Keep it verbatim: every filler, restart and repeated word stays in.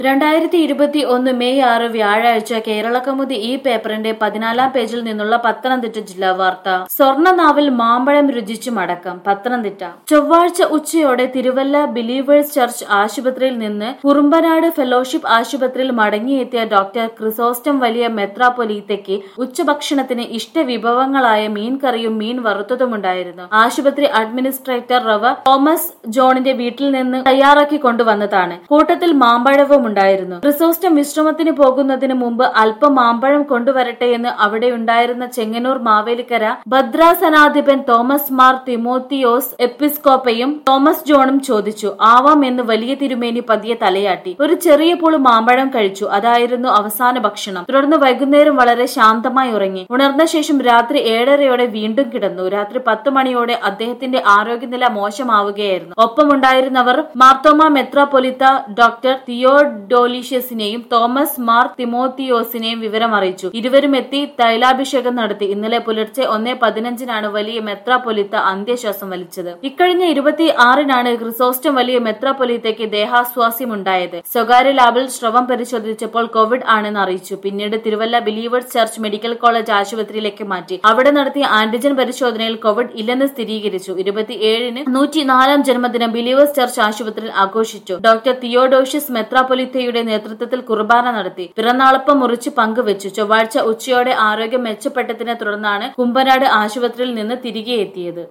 രണ്ടായിരത്തി ഇരുപത്തി ഒന്ന് മെയ് ആറ് വ്യാഴാഴ്ച കേരളകൗമുദി ഈ പേപ്പറിന്റെ പതിനാലാം പേജിൽ നിന്നുള്ള പത്തനംതിട്ട ജില്ലാ വാർത്ത. സ്വർണ്ണനാവിൽ മാമ്പഴം രുചിച്ചു മടക്കം. പത്തനംതിട്ട. ചൊവ്വാഴ്ച ഉച്ചയോടെ തിരുവല്ല ബിലീവേഴ്സ് ചർച്ച് ആശുപത്രിയിൽ നിന്ന് കുറുമ്പനാട് ഫെലോഷിപ്പ് ആശുപത്രിയിൽ മടങ്ങിയെത്തിയ ഡോക്ടർ ക്രിസോസ്റ്റം വലിയ മെത്രാപ്പൊലീത്തയ്ക്ക് ഉച്ചഭക്ഷണത്തിന് ഇഷ്ടവിഭവങ്ങളായ മീൻകറിയും മീൻ വറുത്തതുമുണ്ടായിരുന്നു. ആശുപത്രി അഡ്മിനിസ്ട്രേറ്റർ റവ തോമസ് ജോണിന്റെ വീട്ടിൽ നിന്ന് തയ്യാറാക്കി കൊണ്ടുവന്നതാണ്. കൂട്ടത്തിൽ മാമ്പഴവും ഉണ്ടായിരുന്നു. ക്രിസോസ്റ്റം വിശ്രമത്തിന് പോകുന്നതിന് മുമ്പ് അല്പം മാമ്പഴം കൊണ്ടുവരട്ടെ എന്ന് അവിടെയുണ്ടായിരുന്ന ചെങ്ങന്നൂർ മാവേലിക്കര ഭദ്രാസനാധിപൻ തോമസ് മാർ തിമോത്തിയോസ് എപ്പിസ്കോപ്പയും തോമസ് ജോണും ചോദിച്ചു. ആവാം എന്ന് വലിയ തിരുമേനി പതിയെ തലയാട്ടി. ഒരു ചെറിയ പൂള് മാമ്പഴം കഴിച്ചു. അതായിരുന്നു അവസാന ഭക്ഷണം. തുടർന്ന് വൈകുന്നേരം വളരെ ശാന്തമായി ഉറങ്ങി. ഉണർന്ന ശേഷം രാത്രി ഏഴരയോടെ വീണ്ടും കിടന്നു. രാത്രി പത്ത് മണിയോടെ അദ്ദേഹത്തിന്റെ ആരോഗ്യനില മോശമാവുകയായിരുന്നു. ഒപ്പമുണ്ടായിരുന്നവർ മാർത്തോമ മെത്രാപ്പൊലിത്ത ഡോക്ടർ തിയോഡോലിഷ്യസിനെയും തോമസ് മാർ തിമോത്തിയോസിനെയും വിവരം അറിയിച്ചു. ഇരുവരും എത്തി തൈലാഭിഷേകം നടത്തി. ഇന്നലെ പുലർച്ചെ ഒന്നേ പതിനഞ്ചിനാണ് വലിയ മെത്രാപ്പൊലിത്ത അന്ത്യശ്വാസം വലിച്ചത്. ഇക്കഴിഞ്ഞ ഇരുപത്തി ആറിനാണ് ക്രിസോസ്റ്റം വലിയ മെത്രാപ്പൊലിത്തയ്ക്ക് ദേഹാസ്വാസ്യമുണ്ടായത്. സ്വകാര്യ ലാബിൽ സ്രവം പരിശോധിച്ചപ്പോൾ കോവിഡ് ആണെന്ന് അറിയിച്ചു. പിന്നീട് Thiruvalla Believers Church Medical College ആശുപത്രിയിലേക്ക് മാറ്റി. അവിടെ നടത്തിയ ആന്റിജൻ പരിശോധനയിൽ കോവിഡ് ഇല്ലെന്ന് സ്ഥിരീകരിച്ചു. ഇരുപത്തിയേഴിന് നൂറ്റിനാലാം ജന്മദിനം ബിലീവേഴ്സ് ചർച്ച് ആശുപത്രിയിൽ ആഘോഷിച്ചു. ഡോക്ടർ തിയോഡോഷ്യസ് മെത്രാപ്പൊലിത്തയുടെ നേതൃത്വത്തിൽ കുർബാന നടത്തി. പിറന്നാളപ്പം മുറിച്ച് പങ്കുവച്ചു. ചൊവ്വാഴ്ച ഉച്ചയോടെ ആരോഗ്യം മെച്ചപ്പെട്ടതിനെ തുടർന്നാണ് കുമ്പനാട് ആശുപത്രിയിൽ നിന്ന് തിരികെ എത്തിയത്.